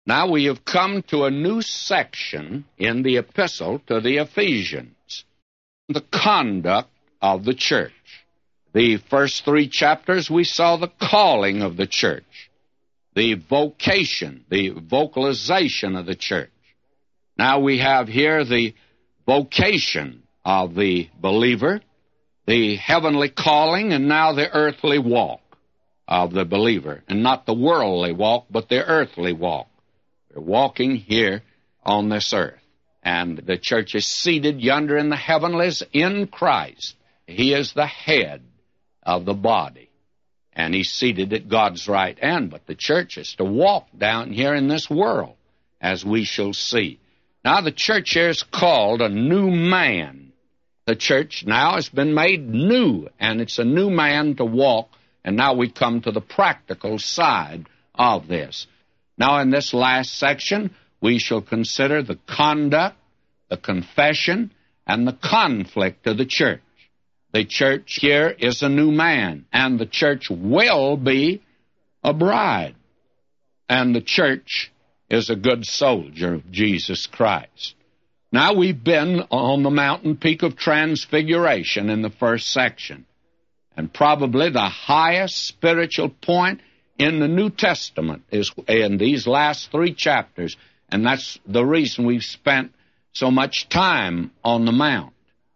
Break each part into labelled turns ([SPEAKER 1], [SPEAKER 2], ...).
[SPEAKER 1] Now we have come to a new section in the epistle to the Ephesians, the conduct of the church. The first 3 chapters we saw the calling of the church, the vocation, the vocalization of the church. Now we have here the vocation of the believer, the heavenly calling, and now the earthly walk of the believer, and not the worldly walk, but the earthly walk. We're walking here on this earth, and the church is seated yonder in the heavenlies in Christ. He is the head of the body, and he's seated at God's right hand, but the church is to walk down here in this world, as we shall see. Now the church here is called a new man. The church now has been made new, and it's a new man to walk, and now we come to the practical side of this. Now in this last section, we shall consider the conduct, the confession, and the conflict of the church. The church here is a new man, and the church will be a bride. And the church is a good soldier of Jesus Christ. Now we've been on the mountain peak of Transfiguration in the first section, and probably the highest spiritual point in the New Testament is in these last 3 chapters, and that's the reason we've spent so much time on the Mount.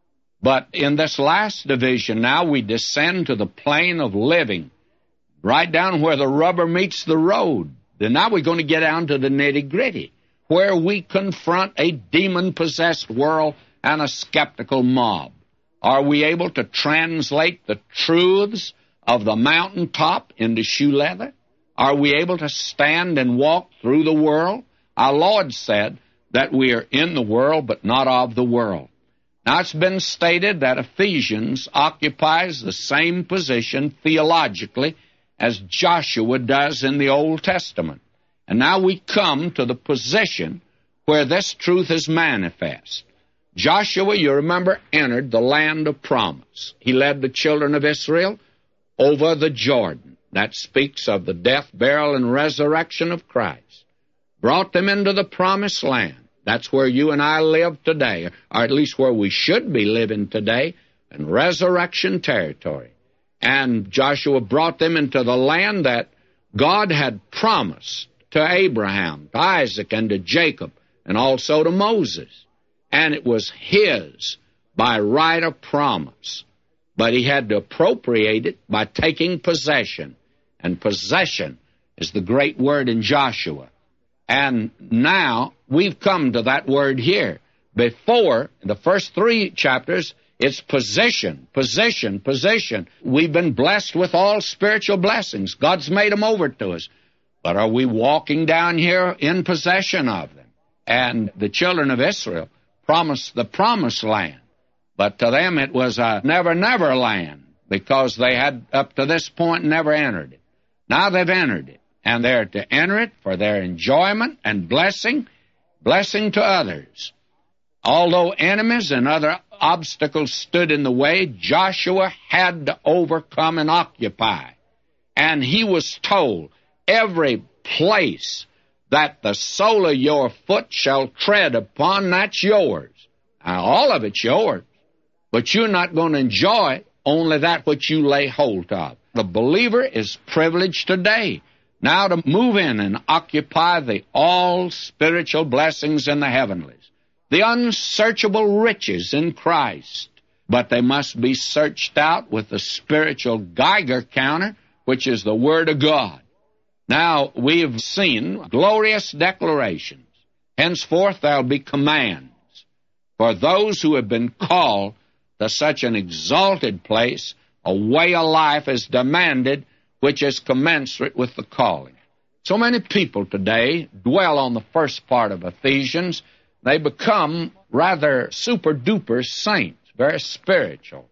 [SPEAKER 1] But in this last division now, we descend to the plane of living, right down where the rubber meets the road. And now we're going to get down to the nitty-gritty, where we confront a demon-possessed world and a skeptical mob. Are we able to translate the truths of the mountaintop into shoe leather? Are we able to stand and walk through the world? Our Lord said that we are in the world, but not of the world. Now, it's been stated that Ephesians occupies the same position theologically as Joshua does in the Old Testament. And now we come to the position where this truth is manifest. Joshua, you remember, entered the land of promise. He led the children of Israel over the Jordan. That speaks of the death, burial, and resurrection of Christ. Brought them into the promised land. That's where you and I live today, or at least where we should be living today, in resurrection territory. And Joshua brought them into the land that God had promised to Abraham, to Isaac, and to Jacob, and also to Moses. And it was his by right of promise. But he had to appropriate it by taking possession. And possession is the great word in Joshua. And now we've come to that word here. Before, in the first 3 chapters, it's position, position, position. We've been blessed with all spiritual blessings. God's made them over to us. But are we walking down here in possession of them? And the children of Israel promised the promised land. But to them it was a never land, because they had up to this point never entered it. Now they've entered it, and they're to enter it for their enjoyment and blessing to others. Although enemies and other obstacles stood in the way, Joshua had to overcome and occupy. And he was told, every place that the sole of your foot shall tread upon, that's yours. Now, all of it's yours, but you're not going to enjoy only that which you lay hold of. The believer is privileged today now to move in and occupy the all-spiritual blessings in the heavenlies, the unsearchable riches in Christ. But they must be searched out with the spiritual Geiger counter, which is the Word of God. Now, we've seen glorious declarations. Henceforth there'll be commands for those who have been called to such an exalted place. A way of life is demanded which is commensurate with the calling. So many people today dwell on the first part of Ephesians. They become rather super-duper saints, very spiritual.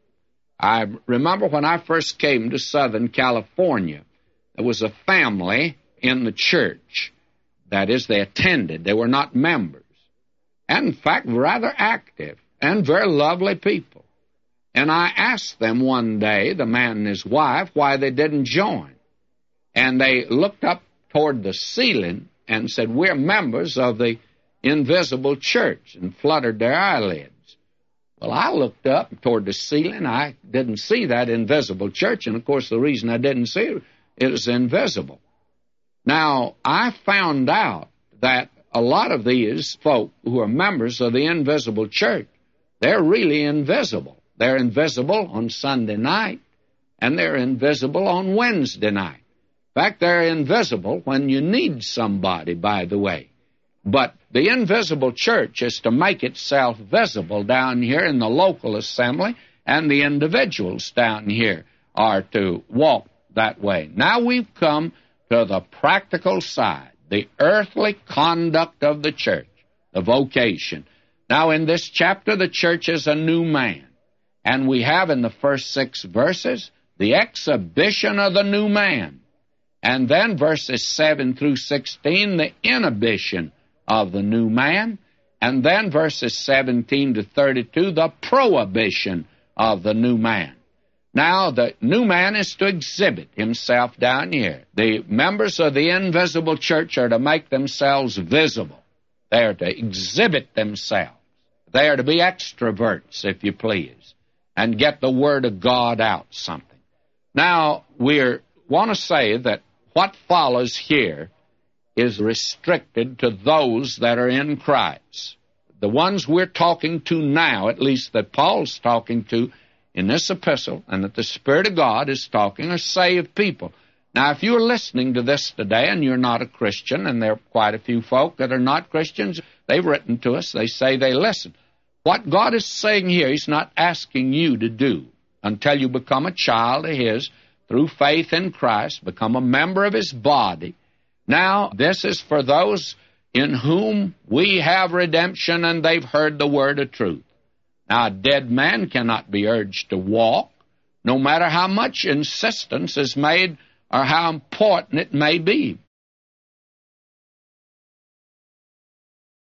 [SPEAKER 1] I remember when I first came to Southern California, there was a family in the church. That is, they attended. They were not members. And, in fact, rather active and very lovely people. And I asked them one day, the man and his wife, why they didn't join. And they looked up toward the ceiling and said, we're members of the invisible church, and fluttered their eyelids. Well, I looked up toward the ceiling. I didn't see that invisible church, and of course the reason I didn't see it, it was invisible. Now, I found out that a lot of these folk who are members of the invisible church, they're really invisible. They're invisible on Sunday night, and they're invisible on Wednesday night. In fact, they're invisible when you need somebody, by the way. But the invisible church is to make itself visible down here in the local assembly, and the individuals down here are to walk that way. Now we've come to the practical side, the earthly conduct of the church, the vocation. Now in this chapter, the church is a new man. And we have in the first 6 verses the exhibition of the new man. And then verses 7 through 16, the inhibition of the new man. And then verses 17 to 32, the prohibition of the new man. Now, the new man is to exhibit himself down here. The members of the invisible church are to make themselves visible. They are to exhibit themselves. They are to be extroverts, if you please, and get the Word of God out something. Now, we want to say that what follows here is restricted to those that are in Christ. The ones we're talking to now, at least that Paul's talking to in this epistle, and that the Spirit of God is talking, are saved people. Now, if you're listening to this today and you're not a Christian, and there are quite a few folk that are not Christians, they've written to us, they say they listen. What God is saying here, He's not asking you to do until you become a child of His through faith in Christ, become a member of His body. Now, this is for those in whom we have redemption and they've heard the word of truth. Now, a dead man cannot be urged to walk, no matter how much insistence is made or how important it may be.